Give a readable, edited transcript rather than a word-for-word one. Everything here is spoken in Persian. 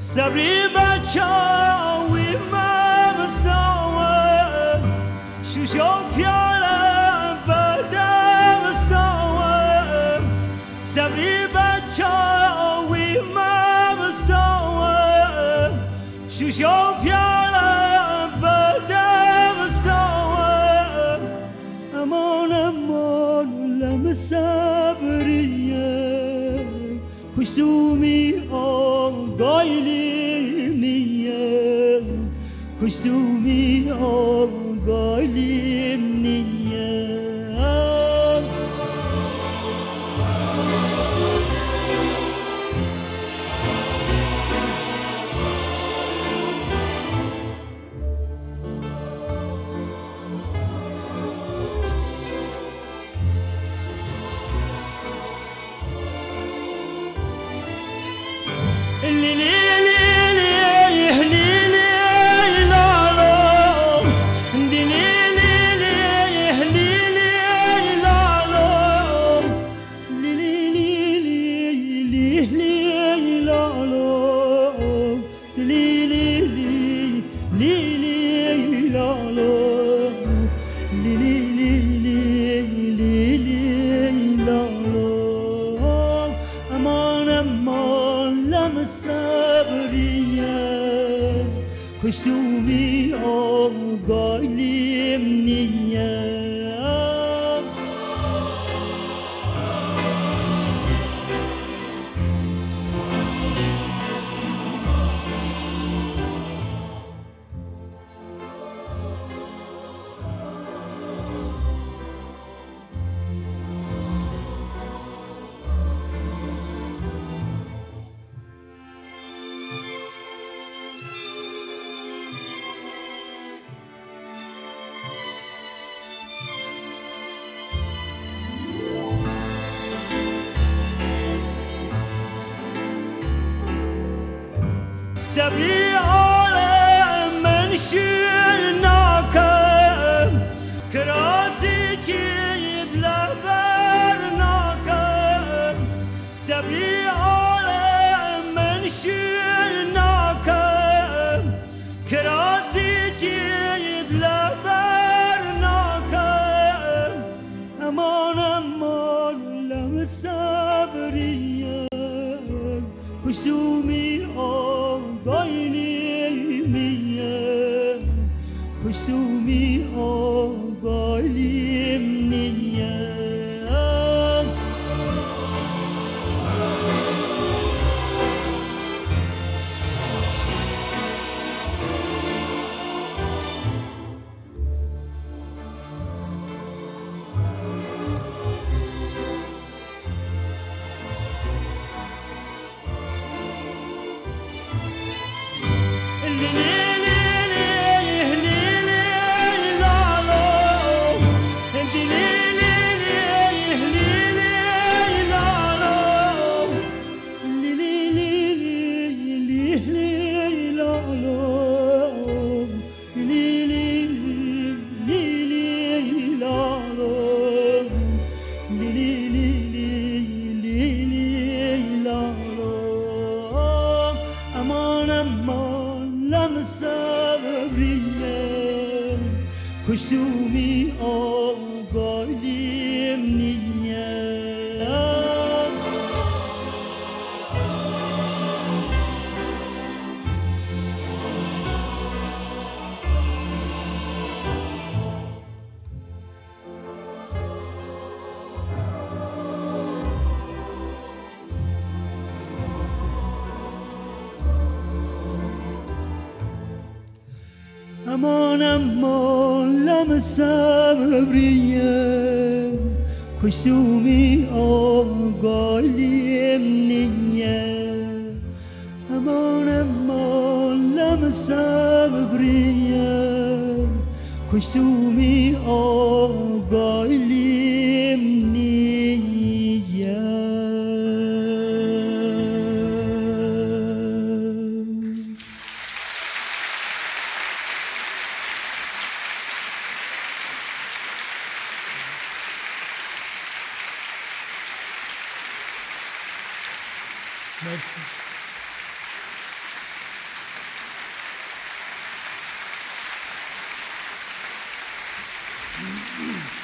صبری بچاوی مبستاوه شوشو پیاله بدمستاوه صبری بچاوی مبستاوه شوشو پیاله بدمستاوه امان امان لم صبریه کشتومی آگایلی نیه کشتومی آگایلی نیه کشتومی آگایلیم نیه صبری عالم من شناکم کراسی چید لبر ناکم صبری عالم من شناکم کراسی چید لبر ناکم امان امان لم صبریه کشتومی آگایلیم کشتومی آگایلیم نیه کشتومی آگایلیم نیه امان امان لم صبریه کشتومی آگایلیم نیه امان امان لم صبریه کشتومی آگایلیم نیه مرسی. Mm.